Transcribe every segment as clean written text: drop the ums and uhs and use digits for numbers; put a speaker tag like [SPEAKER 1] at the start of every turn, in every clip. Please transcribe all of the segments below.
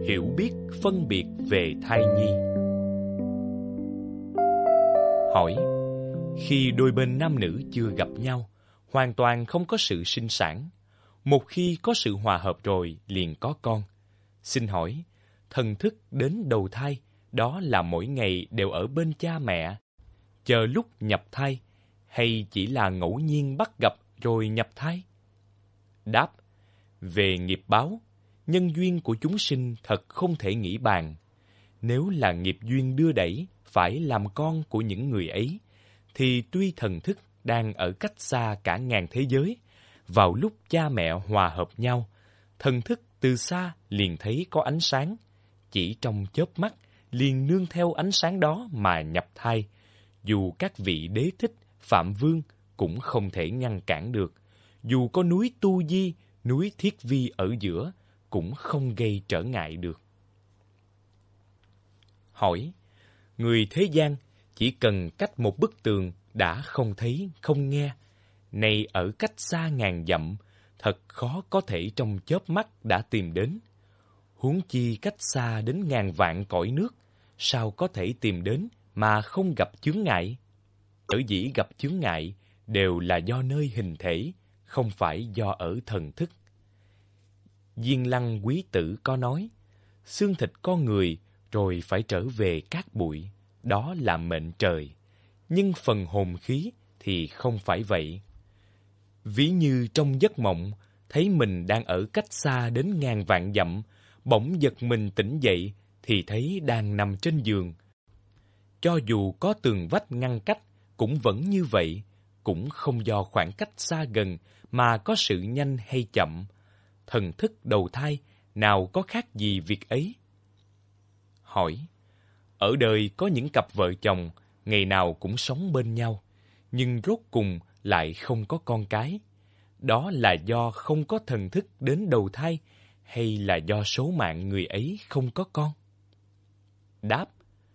[SPEAKER 1] hiểu biết phân biệt về thai nhi. Hỏi: khi đôi bên nam nữ chưa gặp nhau, hoàn toàn không có sự sinh sản, một khi có sự hòa hợp rồi liền có con. Xin hỏi, thần thức đến đầu thai, đó là mỗi ngày đều ở bên cha mẹ, chờ lúc nhập thai, hay chỉ là ngẫu nhiên bắt gặp rồi nhập thai? Đáp: về nghiệp báo, nhân duyên của chúng sinh thật không thể nghĩ bàn. Nếu là nghiệp duyên đưa đẩy phải làm con của những người ấy, thì tuy thần thức đang ở cách xa cả ngàn thế giới, vào lúc cha mẹ hòa hợp nhau, thần thức từ xa liền thấy có ánh sáng, chỉ trong chớp mắt liền nương theo ánh sáng đó mà nhập thai. Dù các vị đế thích, phạm vương cũng không thể ngăn cản được. Dù có núi Tu Di, núi Thiết Vi ở giữa, cũng không gây trở ngại được. Hỏi: người thế gian chỉ cần cách một bức tường đã không thấy, không nghe, nay ở cách xa ngàn dặm, thật khó có thể trong chớp mắt đã tìm đến. Huống chi cách xa đến ngàn vạn cõi nước, sao có thể tìm đến mà không gặp chướng ngại? Sở dĩ gặp chướng ngại đều là do nơi hình thể, không phải do ở thần thức. Diên Lăng Quý Tử có nói: xương thịt con người rồi phải trở về cát bụi, đó là mệnh trời. Nhưng phần hồn khí thì không phải vậy. Ví như trong giấc mộng, thấy mình đang ở cách xa đến ngàn vạn dặm, bỗng giật mình tỉnh dậy thì thấy đang nằm trên giường. Cho dù có tường vách ngăn cách, cũng vẫn như vậy, cũng không do khoảng cách xa gần mà có sự nhanh hay chậm. Thần thức đầu thai nào có khác gì việc ấy? Hỏi: ở đời có những cặp vợ chồng ngày nào cũng sống bên nhau, nhưng rốt cùng lại không có con cái. Đó là do không có thần thức đến đầu thai, hay là do số mạng người ấy không có con? Đáp: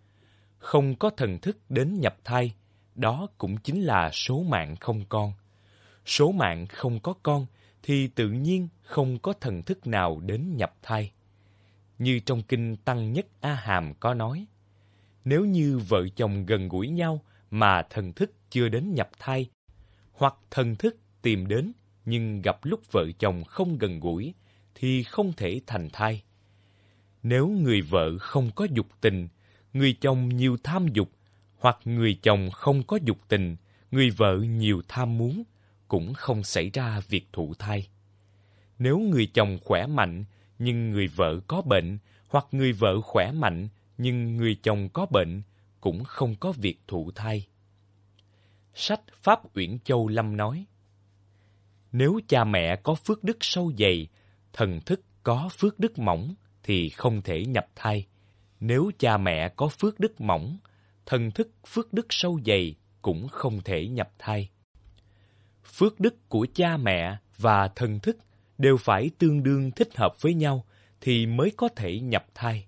[SPEAKER 1] không có thần thức đến nhập thai, đó cũng chính là số mạng không con. Số mạng không có con thì tự nhiên không có thần thức nào đến nhập thai. Như trong kinh Tăng Nhất A Hàm có nói: nếu như vợ chồng gần gũi nhau mà thần thức chưa đến nhập thai, hoặc thần thức tìm đến nhưng gặp lúc vợ chồng không gần gũi, thì không thể thành thai. Nếu người vợ không có dục tình, người chồng nhiều tham dục, hoặc người chồng không có dục tình, người vợ nhiều tham muốn, cũng không xảy ra việc thụ thai. Nếu người chồng khỏe mạnh, nhưng người vợ có bệnh, hoặc người vợ khỏe mạnh, nhưng người chồng có bệnh, cũng không có việc thụ thai. Sách Pháp Uyển Châu Lâm nói: nếu cha mẹ có phước đức sâu dày, thần thức có phước đức mỏng, thì không thể nhập thai. Nếu cha mẹ có phước đức mỏng, thần thức phước đức sâu dày, cũng không thể nhập thai. Phước đức của cha mẹ và thần thức đều phải tương đương thích hợp với nhau, thì mới có thể nhập thai.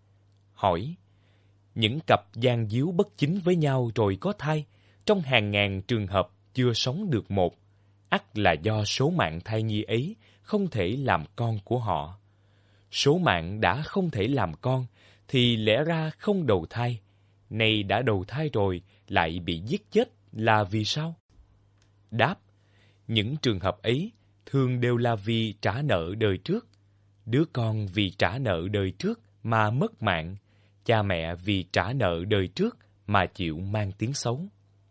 [SPEAKER 1] Hỏi: những cặp gian díu bất chính với nhau rồi có thai, trong hàng ngàn trường hợp chưa sống được một, ắt là do số mạng thai nhi ấy không thể làm con của họ. Số mạng đã không thể làm con, thì lẽ ra không đầu thai. Nay đã đầu thai rồi, lại bị giết chết là vì sao? Đáp: những trường hợp ấy thường đều là vì trả nợ đời trước. Đứa con vì trả nợ đời trước mà mất mạng, cha mẹ vì trả nợ đời trước mà chịu mang tiếng xấu.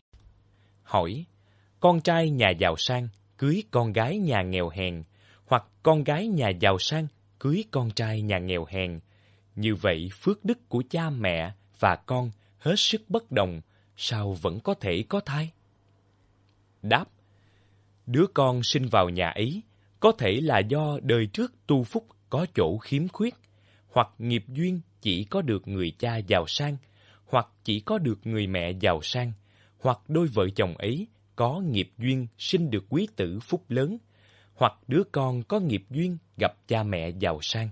[SPEAKER 1] Hỏi: con trai nhà giàu sang cưới con gái nhà nghèo hèn, hoặc con gái nhà giàu sang cưới con trai nhà nghèo hèn, như vậy phước đức của cha mẹ và con hết sức bất đồng, sao vẫn có thể có thai? Đáp: đứa con sinh vào nhà ấy có thể là do đời trước tu phúc có chỗ khiếm khuyết, hoặc nghiệp duyên chỉ có được người cha giàu sang, hoặc chỉ có được người mẹ giàu sang, hoặc đôi vợ chồng ấy có nghiệp duyên sinh được quý tử phúc lớn, hoặc đứa con có nghiệp duyên gặp cha mẹ giàu sang.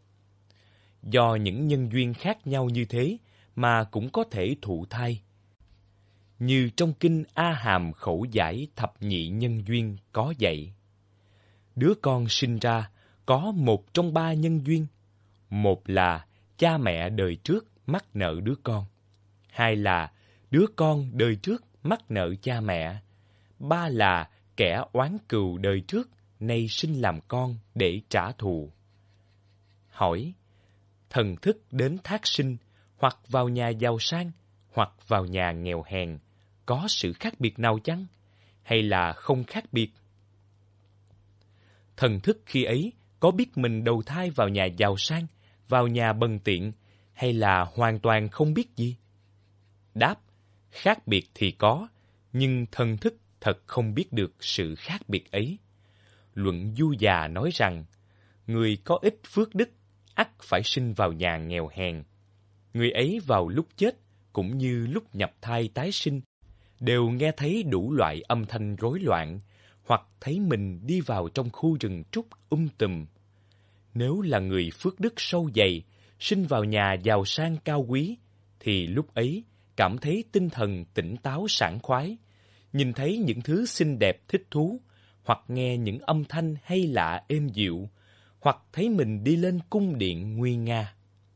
[SPEAKER 1] Do những nhân duyên khác nhau như thế mà cũng có thể thụ thai. Như trong kinh A Hàm Khẩu Giải Thập Nhị Nhân Duyên có dạy: đứa con sinh ra có một trong ba nhân duyên, Một là cha mẹ đời trước mắc nợ đứa con. Hai là đứa con đời trước mắc nợ cha mẹ. Ba là kẻ oán cừu đời trước nay sinh làm con để trả thù. Hỏi: thần thức đến thác sinh, hoặc vào nhà giàu sang, hoặc vào nhà nghèo hèn, có sự khác biệt nào chăng? Hay là không khác biệt? Thần thức khi ấy có biết mình đầu thai vào nhà giàu sang, vào nhà bần tiện, hay là hoàn toàn không biết gì? Đáp: khác biệt thì có, nhưng thần thức thật không biết được sự khác biệt ấy. Luận Du Già nói rằng, người có ít phước đức ắt phải sinh vào nhà nghèo hèn. Người ấy vào lúc chết cũng như lúc nhập thai tái sinh đều nghe thấy đủ loại âm thanh rối loạn, hoặc thấy mình đi vào trong khu rừng trúc tùm. Nếu là người phước đức sâu dày, sinh vào nhà giàu sang cao quý, thì lúc ấy cảm thấy tinh thần tỉnh táo sảng khoái, nhìn thấy những thứ xinh đẹp thích thú, hoặc nghe những âm thanh hay lạ êm dịu, hoặc thấy mình đi lên cung điện nguy nga.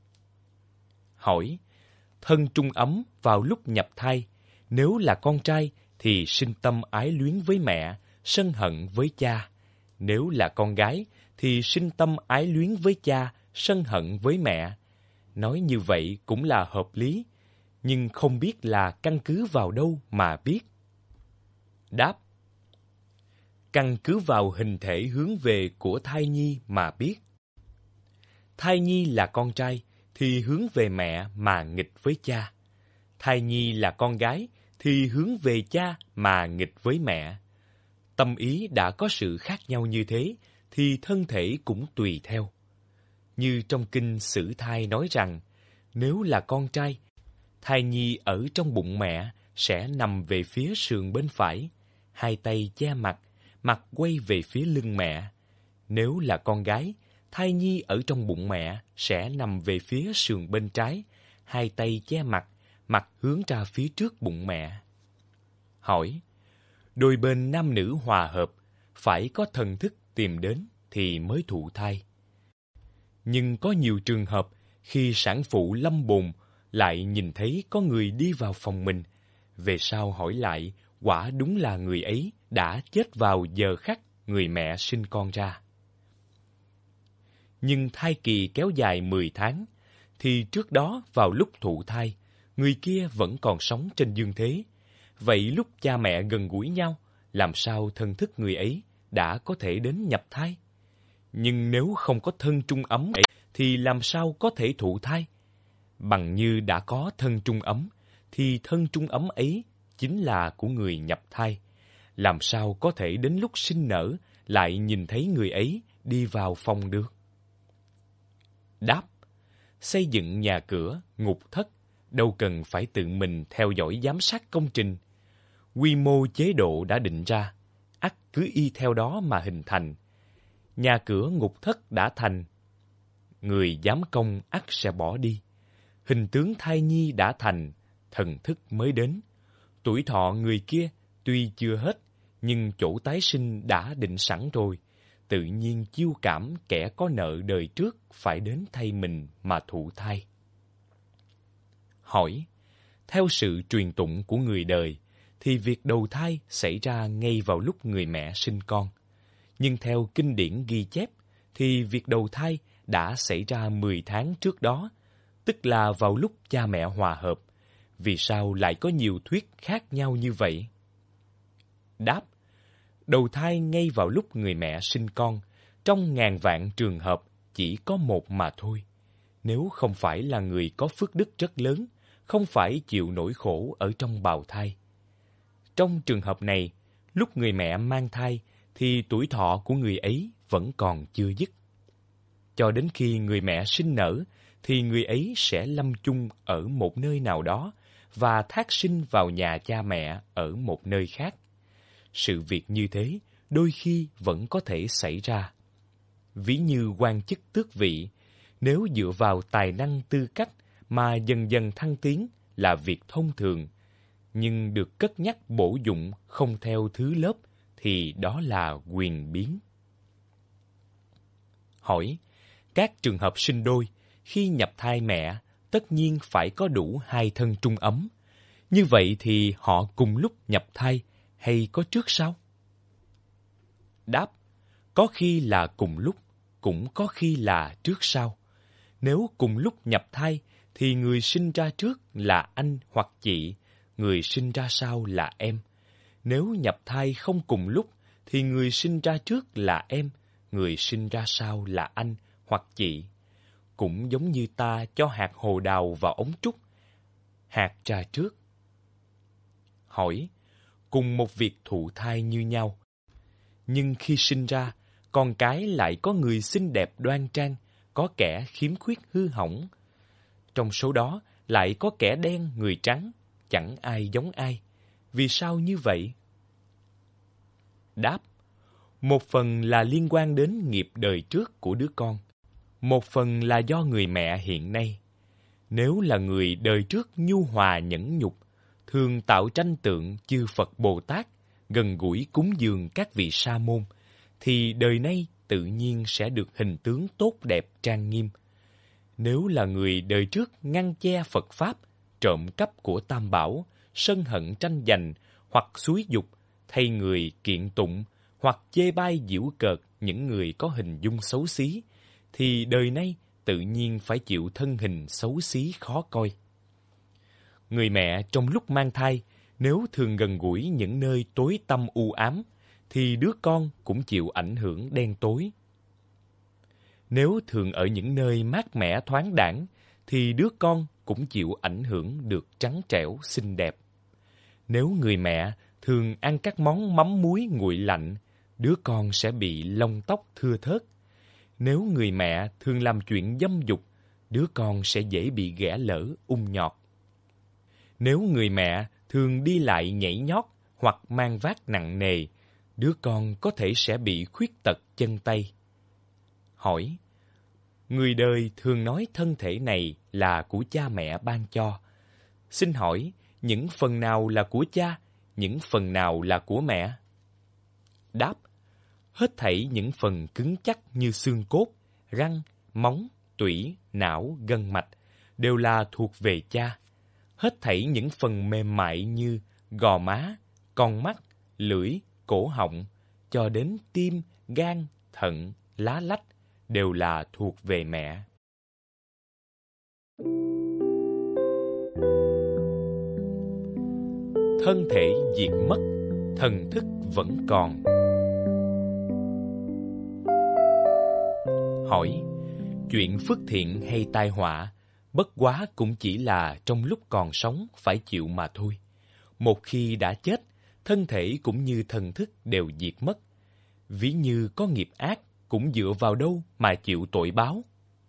[SPEAKER 1] Hỏi: thân trung ấm vào lúc nhập thai, nếu là con trai thì sinh tâm ái luyến với mẹ, sân hận với cha. Nếu là con gái thì sinh tâm ái luyến với cha, sân hận với mẹ. Nói như vậy cũng là hợp lý, nhưng không biết là căn cứ vào đâu mà biết. Đáp: căn cứ vào hình thể hướng về của thai nhi mà biết. Thai nhi là con trai thì hướng về mẹ mà nghịch với cha. Thai nhi là con gái thì hướng về cha mà nghịch với mẹ. Tâm ý đã có sự khác nhau như thế, thì thân thể cũng tùy theo. Như trong kinh Sử Thai nói rằng, nếu là con trai, thai nhi ở trong bụng mẹ sẽ nằm về phía sườn bên phải, hai tay che mặt, mặt quay về phía lưng mẹ. Nếu là con gái, thai nhi ở trong bụng mẹ sẽ nằm về phía sườn bên trái, hai tay che mặt, mặt hướng ra phía trước bụng mẹ. Hỏi: đôi bên nam nữ hòa hợp, phải có thần thức tìm đến thì mới thụ thai. Nhưng có nhiều trường hợp khi sản phụ lâm bồn lại nhìn thấy có người đi vào phòng mình, về sau hỏi lại, quả đúng là người ấy đã chết vào giờ khắc người mẹ sinh con ra. Nhưng thai kỳ kéo dài 10 tháng, thì trước đó vào lúc thụ thai, người kia vẫn còn sống trên dương thế. Vậy lúc cha mẹ gần gũi nhau, làm sao thân thức người ấy đã có thể đến nhập thai? Nhưng nếu không có thân trung ấm ấy, thì làm sao có thể thụ thai? Bằng như đã có thân trung ấm, thì thân trung ấm ấy chính là của người nhập thai. Làm sao có thể đến lúc sinh nở lại nhìn thấy người ấy đi vào phòng được? Đáp: xây dựng nhà cửa, ngục thất, đâu cần phải tự mình theo dõi giám sát công trình. Quy mô chế độ đã định ra, ắt cứ y theo đó mà hình thành. Nhà cửa ngục thất đã thành, người giám công ắt sẽ bỏ đi. Hình tướng thai nhi đã thành, thần thức mới đến. Tuổi thọ người kia tuy chưa hết, nhưng chỗ tái sinh đã định sẵn rồi. Tự nhiên chiêu cảm kẻ có nợ đời trước phải đến thay mình mà thụ thai. Hỏi: theo sự truyền tụng của người đời, thì việc đầu thai xảy ra ngay vào lúc người mẹ sinh con. Nhưng theo kinh điển ghi chép, thì việc đầu thai đã xảy ra 10 tháng trước đó, tức là vào lúc cha mẹ hòa hợp. Vì sao lại có nhiều thuyết khác nhau như vậy? Đáp: đầu thai ngay vào lúc người mẹ sinh con, trong ngàn vạn trường hợp chỉ có một mà thôi. Nếu không phải là người có phước đức rất lớn, không phải chịu nỗi khổ ở trong bào thai. Trong trường hợp này, lúc người mẹ mang thai, thì tuổi thọ của người ấy vẫn còn chưa dứt. Cho đến khi người mẹ sinh nở, thì người ấy sẽ lâm chung ở một nơi nào đó và thác sinh vào nhà cha mẹ ở một nơi khác. Sự việc như thế đôi khi vẫn có thể xảy ra. Ví như quan chức tước vị, nếu dựa vào tài năng tư cách mà dần dần thăng tiến là việc thông thường, nhưng được cất nhắc bổ dụng không theo thứ lớp thì đó là quyền biến. Hỏi: các trường hợp sinh đôi khi nhập thai mẹ, tất nhiên phải có đủ 2 thân trung ấm. Như vậy thì họ cùng lúc nhập thai hay có trước sau? Đáp: có khi là cùng lúc, cũng có khi là trước sau. Nếu cùng lúc nhập thai thì người sinh ra trước là anh hoặc chị, người sinh ra sau là em. Nếu nhập thai không cùng lúc thì người sinh ra trước là em, người sinh ra sau là anh hoặc chị. Cũng giống như ta cho hạt hồ đào vào ống trúc, hạt ra trước. Hỏi: cùng một việc thụ thai như nhau, nhưng khi sinh ra, con cái lại có người xinh đẹp đoan trang, có kẻ khiếm khuyết hư hỏng. Trong số đó lại có kẻ đen người trắng, chẳng ai giống ai. Vì sao như vậy? Đáp: một phần là liên quan đến nghiệp đời trước của đứa con, một phần là do người mẹ hiện nay. Nếu là người đời trước nhu hòa nhẫn nhục, thường tạo tranh tượng chư Phật Bồ Tát, gần gũi cúng dường các vị sa môn, thì đời nay tự nhiên sẽ được hình tướng tốt đẹp trang nghiêm. Nếu là người đời trước ngăn che Phật Pháp, trộm cắp của Tam Bảo, sân hận tranh giành, hoặc xúi dục, thay người kiện tụng, hoặc chê bai giễu cợt những người có hình dung xấu xí, thì đời nay tự nhiên phải chịu thân hình xấu xí khó coi. Người mẹ trong lúc mang thai, nếu thường gần gũi những nơi tối tăm u ám, thì đứa con cũng chịu ảnh hưởng đen tối. Nếu thường ở những nơi mát mẻ thoáng đãng, thì đứa con cũng chịu ảnh hưởng được trắng trẻo xinh đẹp. Nếu người mẹ thường ăn các món mắm muối nguội lạnh, đứa con sẽ bị lông tóc thưa thớt. Nếu người mẹ thường làm chuyện dâm dục, đứa con sẽ dễ bị ghẻ lở ung nhọt. Nếu người mẹ thường đi lại nhảy nhót hoặc mang vác nặng nề, đứa con có thể sẽ bị khuyết tật chân tay. Hỏi: người đời thường nói thân thể này là của cha mẹ ban cho. Xin hỏi, những phần nào là của cha, những phần nào là của mẹ? Đáp: hết thảy những phần cứng chắc như xương cốt, răng, móng, tủy, não, gân mạch đều là thuộc về cha. Hết thảy những phần mềm mại như gò má, con mắt, lưỡi, cổ họng, cho đến tim, gan, thận, lá lách đều là thuộc về mẹ. Thân thể diệt mất, thần thức vẫn còn. Hỏi: chuyện phước thiện hay tai họa, bất quá cũng chỉ là trong lúc còn sống phải chịu mà thôi. Một khi đã chết, thân thể cũng như thần thức đều diệt mất. Ví như có nghiệp ác, cũng dựa vào đâu mà chịu tội báo?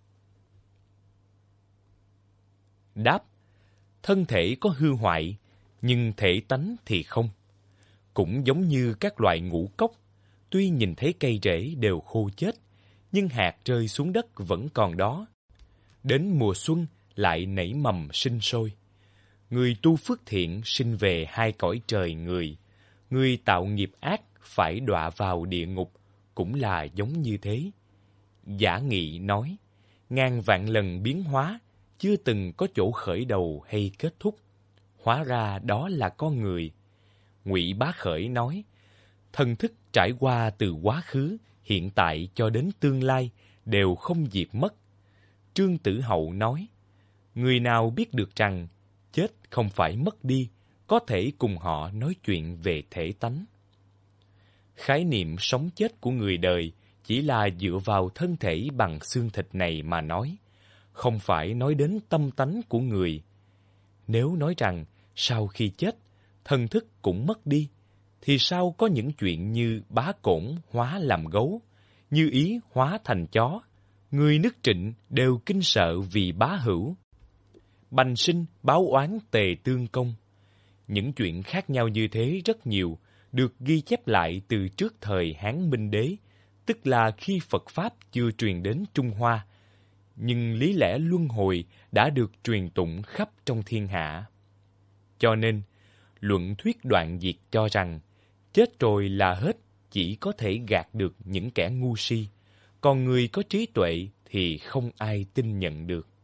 [SPEAKER 1] Đáp: thân thể có hư hoại, nhưng thể tánh thì không. Cũng giống như các loại ngũ cốc, tuy nhìn thấy cây rễ đều khô chết, nhưng hạt rơi xuống đất vẫn còn đó. Đến mùa xuân lại nảy mầm sinh sôi. Người tu phước thiện sinh về 2 cõi trời người. Người tạo nghiệp ác phải đọa vào địa ngục, cũng là giống như thế. Giả Nghị nói, ngàn vạn lần biến hóa, chưa từng có chỗ khởi đầu hay kết thúc. Hóa ra đó là con người. Ngụy Bá Khởi nói, thần thức trải qua từ quá khứ, hiện tại cho đến tương lai đều không diệt mất. Trương Tử Hậu nói, người nào biết được rằng chết không phải mất đi, có thể cùng họ nói chuyện về thể tánh. Khái niệm sống chết của người đời chỉ là dựa vào thân thể bằng xương thịt này mà nói, không phải nói đến tâm tánh của người. Nếu nói rằng sau khi chết, thần thức cũng mất đi, thì sao có những chuyện như Bá Cổn hóa làm gấu, Như Ý hóa thành chó, người nước Trịnh đều kinh sợ vì Bá Hữu, Bành Sinh báo oán Tề Tương Công. Những chuyện khác nhau như thế rất nhiều, được ghi chép lại từ trước thời Hán Minh Đế, tức là khi Phật Pháp chưa truyền đến Trung Hoa, nhưng lý lẽ luân hồi đã được truyền tụng khắp trong thiên hạ. Cho nên, luận thuyết đoạn diệt cho rằng, chết rồi là hết chỉ có thể gạt được những kẻ ngu si, còn người có trí tuệ thì không ai tin nhận được.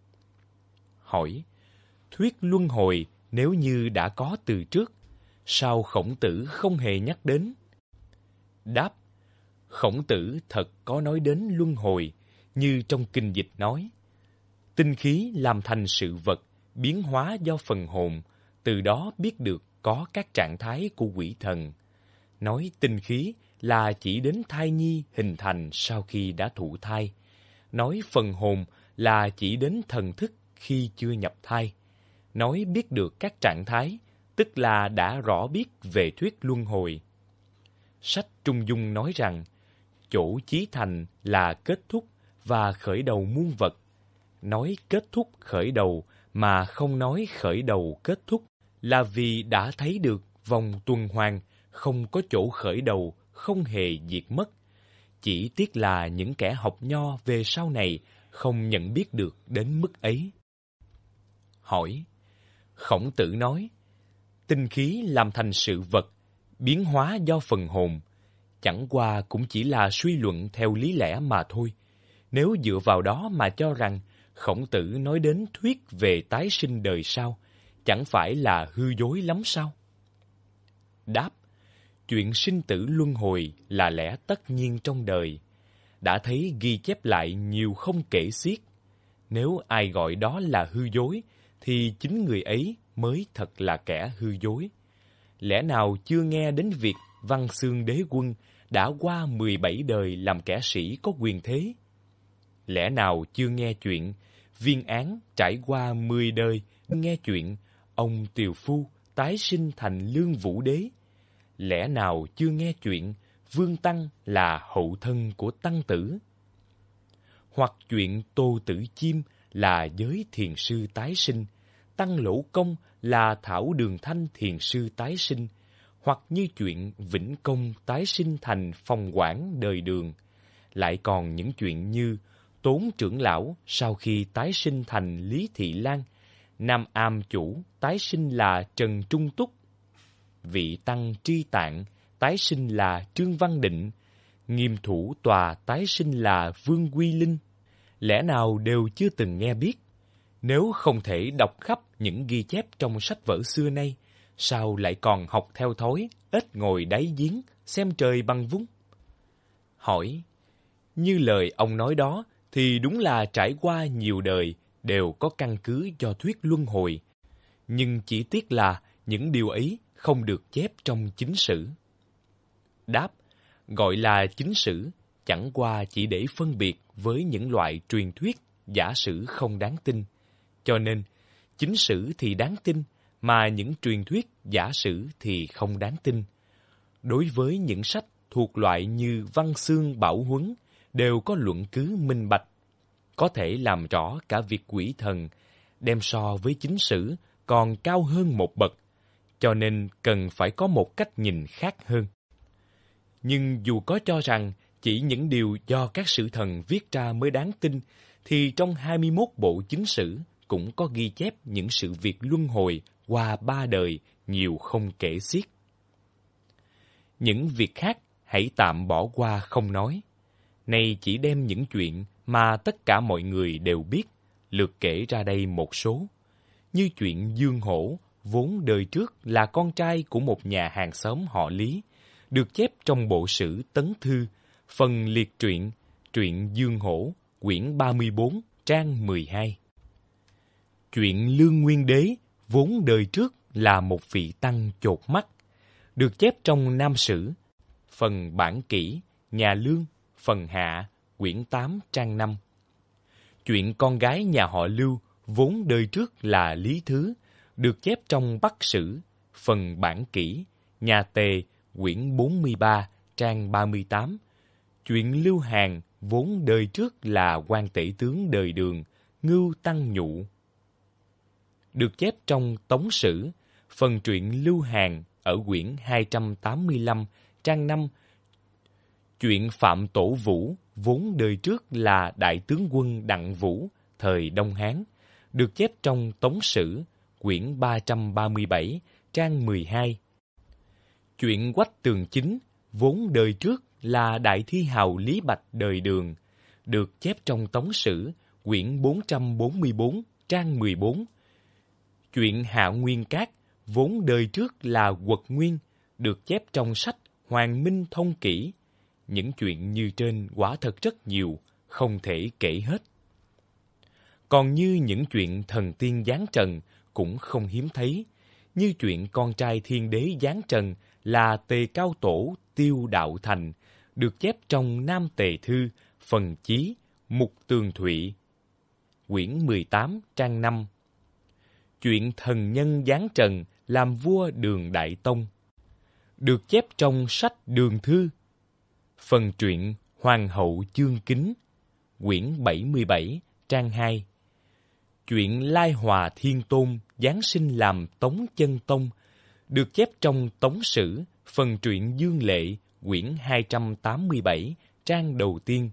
[SPEAKER 1] hỏi: thuyết luân hồi nếu như đã có từ trước, sao Khổng Tử không hề nhắc đến? Đáp: Khổng Tử thật có nói đến luân hồi, như trong kinh dịch nói: tinh khí làm thành sự vật, biến hóa do phần hồn, từ đó biết được có các trạng thái của quỷ thần. Nói tinh khí là chỉ đến thai nhi hình thành sau khi đã thụ thai. Nói phần hồn là chỉ đến thần thức khi chưa nhập thai. Nói biết được các trạng thái, tức là đã rõ biết về thuyết luân hồi. Sách Trung Dung nói rằng, chỗ chí thành là kết thúc và khởi đầu muôn vật. Nói kết thúc khởi đầu mà không nói khởi đầu kết thúc, là vì đã thấy được vòng tuần hoàn, không có chỗ khởi đầu, không hề diệt mất. Chỉ tiếc là những kẻ học nho về sau này không nhận biết được đến mức ấy. Hỏi: Khổng Tử nói, tinh khí làm thành sự vật, biến hóa do phần hồn, chẳng qua cũng chỉ là suy luận theo lý lẽ mà thôi. Nếu dựa vào đó mà cho rằng Khổng Tử nói đến thuyết về tái sinh đời sau, chẳng phải là hư dối lắm sao? Đáp: chuyện sinh tử luân hồi là lẽ tất nhiên trong đời, đã thấy ghi chép lại nhiều không kể xiết. Nếu ai gọi đó là hư dối, thì chính người ấy mới thật là kẻ hư dối. Lẽ nào chưa nghe đến việc Văn Xương Đế Quân đã qua 17 đời làm kẻ sĩ có quyền thế? Lẽ nào chưa nghe chuyện Viên Án trải qua 10 đời, nghe chuyện ông Tiều Phu tái sinh thành Lương Vũ Đế? Lẽ nào chưa nghe chuyện Vương Tăng là hậu thân của Tăng Tử? Hoặc chuyện Tô Tử Chiêm là giới thiền sư tái sinh, Tăng Lỗ Công là Thảo Đường Thanh thiền sư tái sinh, hoặc như chuyện Vĩnh Công tái sinh thành Phong Quảng đời Đường. Lại còn những chuyện như Tốn trưởng lão sau khi tái sinh thành Lý Thị Lan, Nam Am chủ tái sinh là Trần Trung Túc, vị Tăng Tri Tạng tái sinh là Trương Văn Định, Nghiêm thủ tòa tái sinh là Vương Quy Linh. Lẽ nào đều chưa từng nghe biết? Nếu không thể đọc khắp những ghi chép trong sách vở xưa nay, sao lại còn học theo thói ếch ngồi đáy giếng xem trời bằng vung? Hỏi: như lời ông nói đó thì đúng là trải qua nhiều đời đều có căn cứ cho thuyết luân hồi, nhưng chỉ tiếc là những điều ấy không được chép trong chính sử. Đáp: gọi là chính sử chẳng qua chỉ để phân biệt với những loại truyền thuyết giả sử không đáng tin. Cho nên, chính sử thì đáng tin, mà những truyền thuyết giả sử thì không đáng tin. Đối với những sách thuộc loại như Văn Xương Bảo Huấn, đều có luận cứ minh bạch, có thể làm rõ cả việc quỷ thần, đem so với chính sử còn cao hơn một bậc, cho nên cần phải có một cách nhìn khác hơn. Nhưng dù có cho rằng chỉ những điều do các sử thần viết ra mới đáng tin, thì trong 21 bộ chính sử cũng có ghi chép những sự việc luân hồi qua 3 đời nhiều không kể xiết. Những việc khác hãy tạm bỏ qua không nói. Nay chỉ đem những chuyện mà tất cả mọi người đều biết, lược kể ra đây một số. Như chuyện Dương Hổ, vốn đời trước là con trai của một nhà hàng xóm họ Lý, được chép trong bộ sử Tấn Thư, phần liệt truyện, truyện Dương Hổ, quyển 34, trang 12. Chuyện Lương Nguyên Đế, vốn đời trước là một vị tăng chột mắt, được chép trong Nam Sử, phần bản kỷ, nhà Lương, phần hạ, quyển 8, trang 5. Chuyện con gái nhà họ Lưu, vốn đời trước là Lý Thứ, được chép trong Bắc Sử, phần bản kỷ, nhà Tề, quyển 43, trang 38. Chuyện Lưu Hàn, vốn đời trước là quan tể tướng đời Đường, Ngưu Tăng Nhụ, được chép trong Tống Sử, phần truyện Lưu Hàn ở quyển 285, trang 5. Chuyện Phạm Tổ Vũ, vốn đời trước là đại tướng quân Đặng Vũ, thời Đông Hán, được chép trong Tống Sử, quyển 337, trang 12. Chuyện Quách Tường Chính, vốn đời trước là đại thi hào Lý Bạch đời Đường, được chép trong Tống Sử, quyển 444, trang 14. Chuyện Hạ Nguyên Cát, vốn đời trước là Quật Nguyên, được chép trong sách Hoàng Minh Thông Kỷ. Những chuyện như trên quả thật rất nhiều, không thể kể hết. Còn như những chuyện thần tiên giáng trần cũng không hiếm thấy, như chuyện con trai thiên đế giáng trần là Tề Cao Tổ Tiêu Đạo Thành, được chép trong Nam Tề Thư, phần Chí, Mục Tường Thụy, quyển 18, trang 5. Chuyện thần nhân giáng trần làm vua Đường Đại Tông, được chép trong sách Đường Thư, phần truyện Hoàng hậu Chương Kính, quyển 77, trang 2. Chuyện Lai Hòa Thiên Tôn giáng sinh làm Tống Chân Tông, được chép trong Tống Sử, phần truyện Dương Lệ, quyển 287, trang đầu tiên.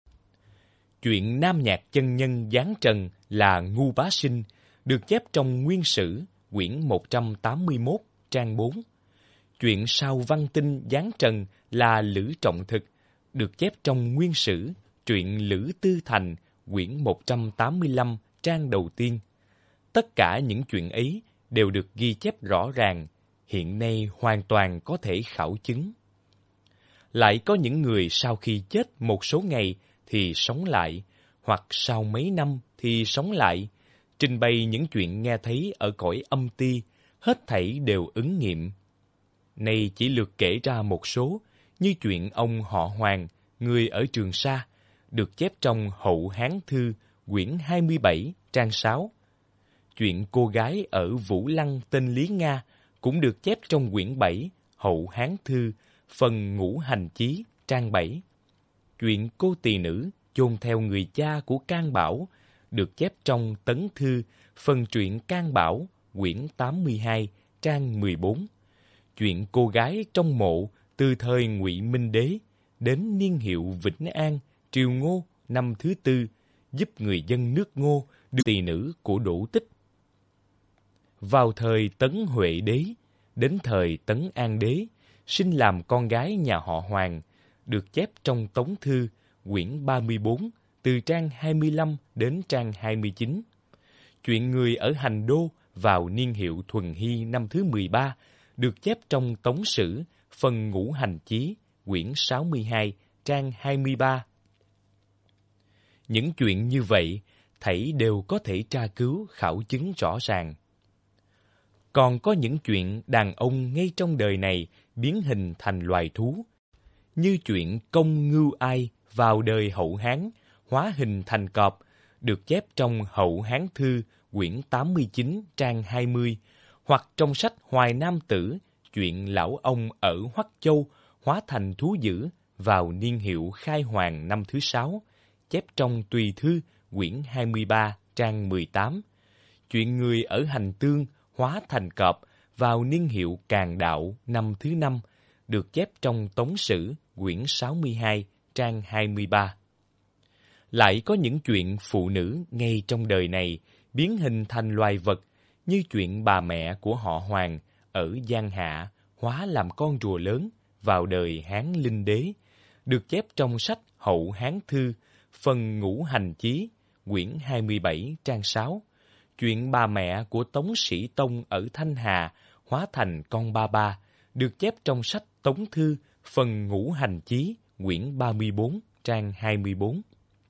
[SPEAKER 1] Chuyện Nam Nhạc chân nhân giáng trần là Ngu Bá Sinh, được chép trong Nguyên Sử, quyển 181, trang 4. Chuyện Sao Văn Tinh giáng trần là Lữ Trọng Thực, được chép trong Nguyên Sử, truyện Lữ Tư Thành, quyển 185, trang đầu tiên. Tất cả những chuyện ấy đều được ghi chép rõ ràng, hiện nay hoàn toàn có thể khảo chứng. Lại có những người sau khi chết một số ngày thì sống lại, hoặc sau mấy năm thì sống lại, trình bày những chuyện nghe thấy ở cõi âm ti, hết thảy đều ứng nghiệm. Nay chỉ lược kể ra một số, như chuyện ông họ Hoàng, người ở Trường Sa, được chép trong Hậu Hán Thư, quyển 27, trang 6. Chuyện cô gái ở Vũ Lăng tên Lý Nga cũng được chép trong quyển 7, Hậu Hán Thư, phần Ngũ Hành Chí, trang 7. Chuyện cô tỳ nữ chôn theo người cha của Can Bảo, được chép trong Tấn Thư, phần truyện Can Bảo, quyển 82, trang 14. Chuyện cô gái trong mộ từ thời Ngụy Minh Đế đến niên hiệu Vĩnh An, triều Ngô năm thứ tư, giúp người dân nước Ngô được tỳ nữ của Đỗ Tích. Vào thời Tấn Huệ Đế, đến thời Tấn An Đế, sinh làm con gái nhà họ Hoàng, được chép trong Tống Thư, quyển 34, từ trang 25 đến trang 29. Chuyện người ở Hành Đô vào niên hiệu Thuần Hy năm thứ 13, được chép trong Tống Sử, phần Ngũ Hành Chí, quyển 62, trang 23. Những chuyện như vậy, thảy đều có thể tra cứu, khảo chứng rõ ràng. Còn có những chuyện đàn ông ngay trong đời này biến hình thành loài thú, như chuyện Công Ngưu Ai vào đời Hậu Hán, hóa hình thành cọp, được chép trong Hậu Hán Thư, quyển 89, trang 20, hoặc trong sách Hoài Nam Tử, chuyện lão ông ở Hoắc Châu, hóa thành thú dữ vào niên hiệu Khai Hoàng năm thứ 6, chép trong Tùy Thư, quyển 23, trang 18. Chuyện người ở Hành Tương, hóa thành cọp vào niên hiệu Càn Đạo năm thứ 5, được chép trong Tống Sử, quyển 62, trang 23. Lại có những chuyện phụ nữ ngay trong đời này biến hình thành loài vật, như chuyện bà mẹ của họ Hoàng ở Giang Hạ hóa làm con rùa lớn vào đời Hán Linh Đế, được chép trong sách Hậu Hán Thư, phần Ngũ Hành Chí, quyển 27, trang 6. Chuyện bà mẹ của Tống Sĩ Tông ở Thanh Hà hóa thành con ba ba, được chép trong sách Tống Thư, phần Ngũ Hành Chí, quyển 34, trang 24.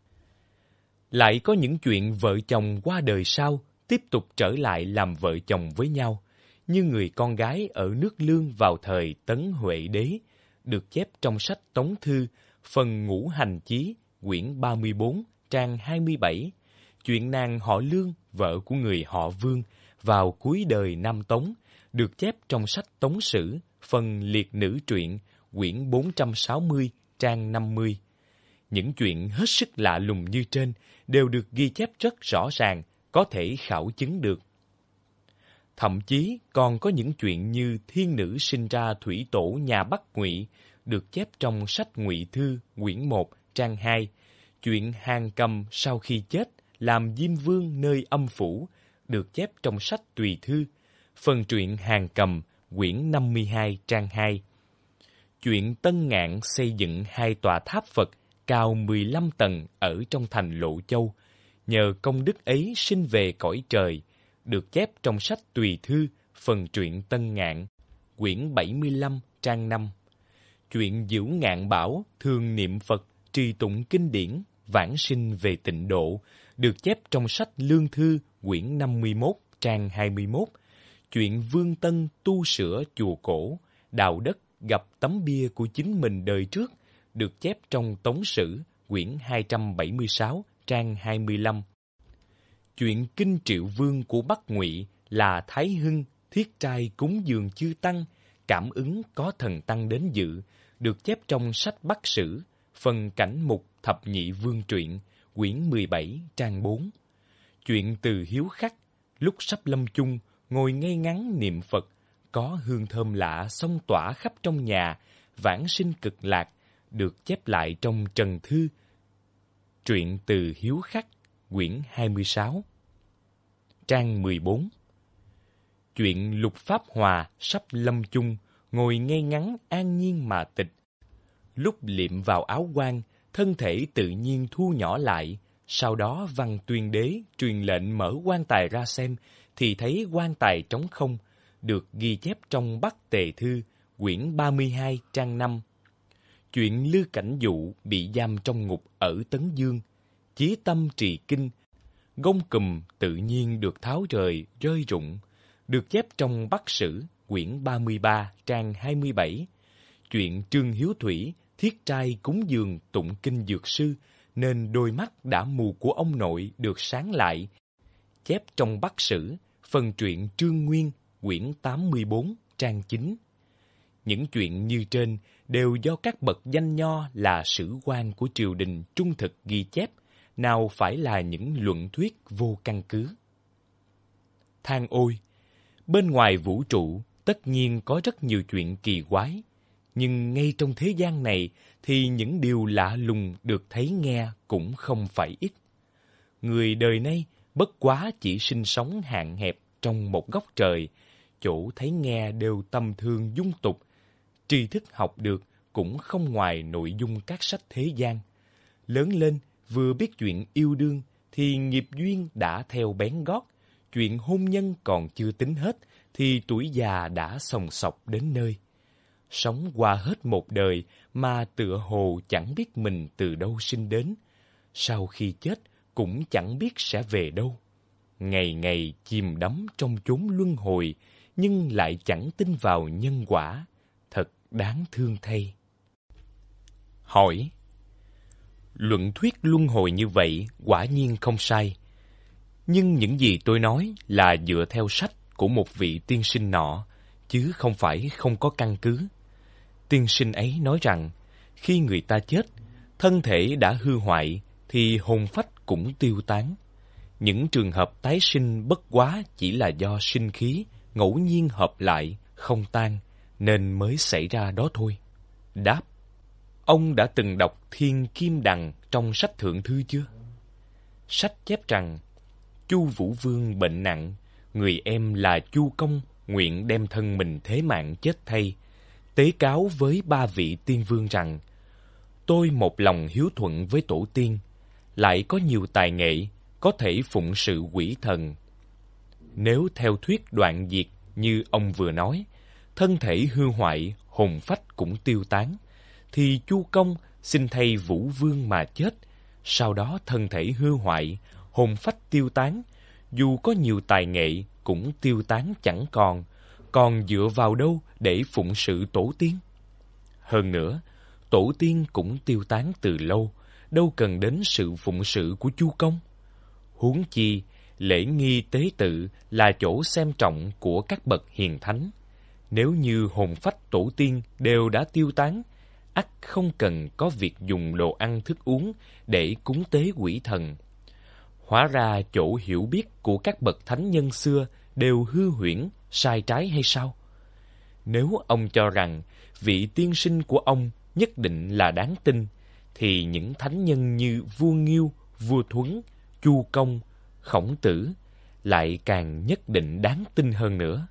[SPEAKER 1] Lại có những chuyện vợ chồng qua đời sau tiếp tục trở lại làm vợ chồng với nhau, như người con gái ở nước Lương vào thời Tấn Huệ Đế, được chép trong sách Tống Thư, phần Ngũ Hành Chí, quyển 34, trang 27. Chuyện nàng họ Lương, vợ của người họ Vương, vào cuối đời Nam Tống, được chép trong sách Tống Sử, phần Liệt Nữ Truyện, quyển 460, trang 50. Những chuyện hết sức lạ lùng như trên đều được ghi chép rất rõ ràng, có thể khảo chứng được. Thậm chí còn có những chuyện như thiên nữ sinh ra thủy tổ nhà Bắc Ngụy, được chép trong sách Ngụy Thư, quyển 1, trang 2. Chuyện Hàn Cầm sau khi chết làm Diêm Vương nơi âm phủ, được chép trong sách Tùy Thư, phần truyện Hàn Cầm, quyển 52, trang 2. Chuyện Tân Ngạn xây dựng 2 tòa tháp Phật cao 15 tầng ở trong thành Lộ Châu, nhờ công đức ấy sinh về cõi trời, được chép trong sách Tùy Thư, phần truyện Tân Ngạn, quyển 75, trang 5. Chuyện Dữu Ngạn Bảo thường niệm Phật, trì tụng kinh điển, vãng sinh về tịnh độ, được chép trong sách Lương Thư, quyển 51, trang 21. Chuyện Vương Tân tu sửa chùa cổ, đào đất gặp tấm bia của chính mình đời trước, được chép trong Tống Sử, quyển 276, trang 25. Chuyện Kinh Triệu Vương của Bắc Ngụy là Thái Hưng thiết trai cúng dường chư tăng, cảm ứng có thần tăng đến dự, được chép trong sách Bắc Sử, phần cảnh mục Thập Nhị Vương truyện, quyển 17, trang 4. Chuyện Từ Hiếu Khắc, lúc sắp lâm chung, ngồi ngay ngắn niệm Phật, có hương thơm lạ xông tỏa khắp trong nhà, vãng sinh cực lạc, được chép lại trong Trần Thư. Truyện Từ Hiếu Khắc, quyển 26, trang 14. Chuyện Lục Pháp Hòa sắp lâm chung, ngồi ngay ngắn an nhiên mà tịch. Lúc liệm vào áo quan, thân thể tự nhiên thu nhỏ lại, sau đó Văn Tuyên Đế truyền lệnh mở quan tài ra xem, thì thấy quan tài trống không, được ghi chép trong Bắc Tề Thư, quyển 32, trang 5. Chuyện Lư Cảnh Dụ bị giam trong ngục ở Tấn Dương, chí tâm trì kinh, gông cùm tự nhiên được tháo rời, rơi rụng, được chép trong Bắc Sử, quyển 33, trang 27. Chuyện Trương Hiếu Thủy thiết trai cúng dường tụng kinh dược sư, nên đôi mắt đã mù của ông nội được sáng lại, chép trong Bắc Sử, phần truyện Trương Nguyên, quyển 84, trang 9. Những chuyện như trên đều do các bậc danh nho là sử quan của triều đình trung thực ghi chép, nào phải là những luận thuyết vô căn cứ. Than ôi! Bên ngoài vũ trụ tất nhiên có rất nhiều chuyện kỳ quái, nhưng ngay trong thế gian này thì những điều lạ lùng được thấy nghe cũng không phải ít. Người đời nay bất quá chỉ sinh sống hạn hẹp trong một góc trời, chỗ thấy nghe đều tầm thường dung tục, tri thức học được cũng không ngoài nội dung các sách thế gian. Lớn lên vừa biết chuyện yêu đương thì nghiệp duyên đã theo bén gót, chuyện hôn nhân còn chưa tính hết thì tuổi già đã xồng xọc đến nơi. Sống qua hết một đời mà tựa hồ chẳng biết mình từ đâu sinh đến, sau khi chết cũng chẳng biết sẽ về đâu. Ngày ngày chìm đắm trong chốn luân hồi, nhưng lại chẳng tin vào nhân quả, thật đáng thương thay. Hỏi: luận thuyết luân hồi như vậy quả nhiên không sai, nhưng những gì tôi nói là dựa theo sách của một vị tiên sinh nọ, chứ không phải không có căn cứ. Tiên sinh ấy nói rằng, khi người ta chết, thân thể đã hư hoại, thì hồn phách cũng tiêu tán. Những trường hợp tái sinh bất quá chỉ là do sinh khí ngẫu nhiên hợp lại, không tan, nên mới xảy ra đó thôi. Đáp: ông đã từng đọc Thiên Kim Đằng trong sách Thượng Thư chưa? Sách chép rằng, Chu Vũ Vương bệnh nặng, người em là Chu Công nguyện đem thân mình thế mạng chết thay, tế cáo với 3 vị tiên vương rằng: tôi một lòng hiếu thuận với tổ tiên, lại có nhiều tài nghệ, có thể phụng sự quỷ thần. Nếu theo thuyết đoạn diệt như ông vừa nói, thân thể hư hoại, hồn phách cũng tiêu tán, thì Chu Công xin thay Vũ Vương mà chết, sau đó thân thể hư hoại, hồn phách tiêu tán, dù có nhiều tài nghệ cũng tiêu tán chẳng còn dựa vào đâu để phụng sự tổ tiên? Hơn nữa, tổ tiên cũng tiêu tán từ lâu, đâu cần đến sự phụng sự của Chu Công. Huống chi, lễ nghi tế tự là chỗ xem trọng của các bậc hiền thánh. Nếu như hồn phách tổ tiên đều đã tiêu tán, ắt không cần có việc dùng đồ ăn thức uống để cúng tế quỷ thần. Hóa ra chỗ hiểu biết của các bậc thánh nhân xưa đều hư huyễn, sai trái hay sao? Nếu ông cho rằng vị tiên sinh của ông nhất định là đáng tin, thì những thánh nhân như vua Nghiêu, vua Thuấn, Chu Công, Khổng Tử lại càng nhất định đáng tin hơn nữa.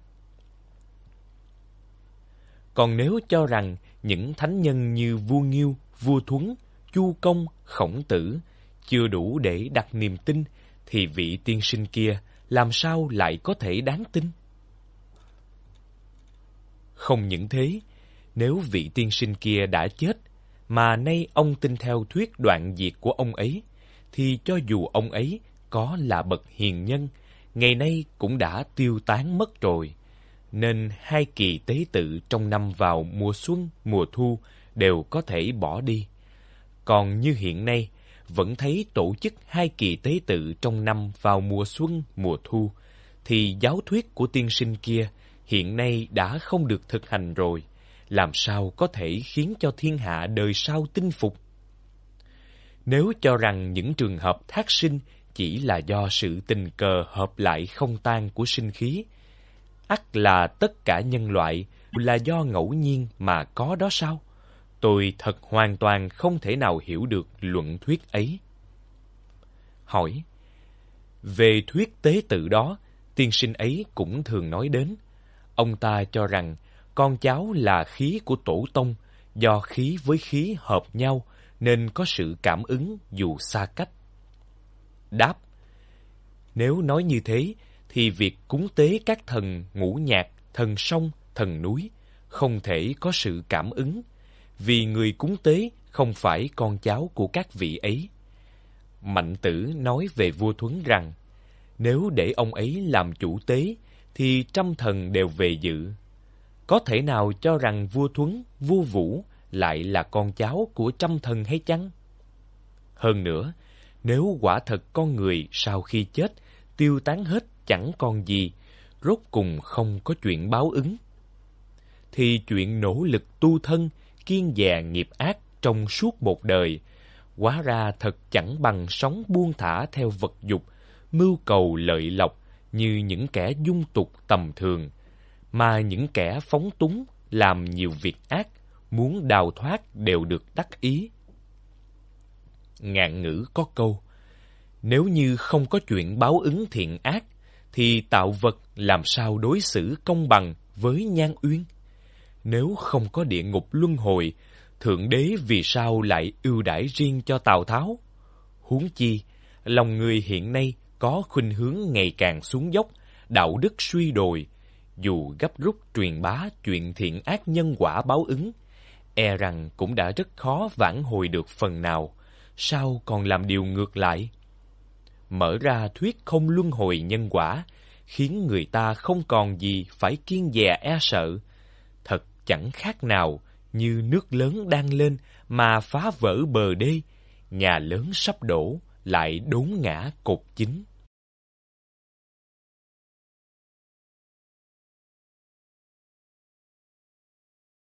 [SPEAKER 1] Còn nếu cho rằng những thánh nhân như vua Nghiêu, vua Thuấn, Chu Công, Khổng Tử chưa đủ để đặt niềm tin, thì vị tiên sinh kia làm sao lại có thể đáng tin? Không những thế, nếu vị tiên sinh kia đã chết, mà nay ông tin theo thuyết đoạn diệt của ông ấy, thì cho dù ông ấy có là bậc hiền nhân, ngày nay cũng đã tiêu tán mất rồi. Nên 2 kỳ tế tự trong năm vào mùa xuân, mùa thu đều có thể bỏ đi. Còn như hiện nay, vẫn thấy tổ chức 2 kỳ tế tự trong năm vào mùa xuân, mùa thu, thì giáo thuyết của tiên sinh kia hiện nay đã không được thực hành rồi, làm sao có thể khiến cho thiên hạ đời sau tin phục? Nếu cho rằng những trường hợp thác sinh chỉ là do sự tình cờ hợp lại không tan của sinh khí, ắt là tất cả nhân loại là do ngẫu nhiên mà có đó sao? Tôi thật hoàn toàn không thể nào hiểu được luận thuyết ấy. Hỏi: về thuyết tế tự đó, tiên sinh ấy cũng thường nói đến. Ông ta cho rằng con cháu là khí của tổ tông, do khí với khí hợp nhau nên có sự cảm ứng dù xa cách. Đáp: nếu nói như thế, thì việc cúng tế các thần ngũ nhạc, thần sông, thần núi không thể có sự cảm ứng, vì người cúng tế không phải con cháu của các vị ấy. Mạnh Tử nói về vua Thuấn rằng, nếu để ông ấy làm chủ tế, thì trăm thần đều về dự. Có thể nào cho rằng vua Thuấn, vua Vũ lại là con cháu của trăm thần hay chăng? Hơn nữa, nếu quả thật con người sau khi chết tiêu tán hết chẳng còn gì, rốt cùng không có chuyện báo ứng, thì chuyện nỗ lực tu thân, kiêng dè nghiệp ác trong suốt một đời, hóa ra thật chẳng bằng sống buông thả theo vật dục, mưu cầu lợi lộc như những kẻ dung tục tầm thường, mà những kẻ phóng túng làm nhiều việc ác, muốn đào thoát đều được đắc ý. Ngạn ngữ có câu: nếu như không có chuyện báo ứng thiện ác, thì tạo vật làm sao đối xử công bằng với Nhan Uyên? Nếu không có địa ngục luân hồi, Thượng Đế vì sao lại ưu đãi riêng cho Tào Tháo? Huống chi, lòng người hiện nay có khuynh hướng ngày càng xuống dốc, đạo đức suy đồi. Dù gấp rút truyền bá chuyện thiện ác nhân quả báo ứng, e rằng cũng đã rất khó vãn hồi được phần nào, sao còn làm điều ngược lại? Mở ra thuyết không luân hồi nhân quả, khiến người ta không còn gì phải kiêng dè e sợ. Thật chẳng khác nào như nước lớn đang lên mà phá vỡ bờ đê, nhà lớn sắp đổ lại đốn ngã cột chính.